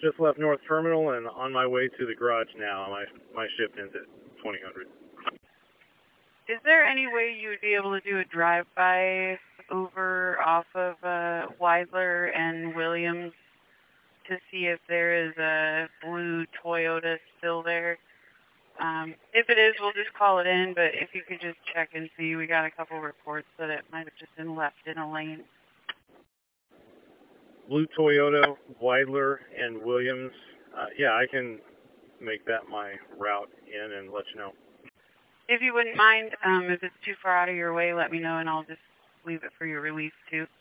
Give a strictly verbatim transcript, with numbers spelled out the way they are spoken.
Just left North Terminal and on my way to the garage now. My my shift ends at twenty hundred. Is there any way you would be able to do a drive-by over off of uh, Weidler and Williams to see if there is a blue Toyota still there? Um, if it is, we'll just call it in, but if you could just check and see, we got a couple reports that it might have just been left in a lane. Blue Toyota, Weidler, and Williams. Uh, yeah, I can make that my route in and let you know. If you wouldn't mind, um, if it's too far out of your way, let me know, and I'll just leave it for your release, too.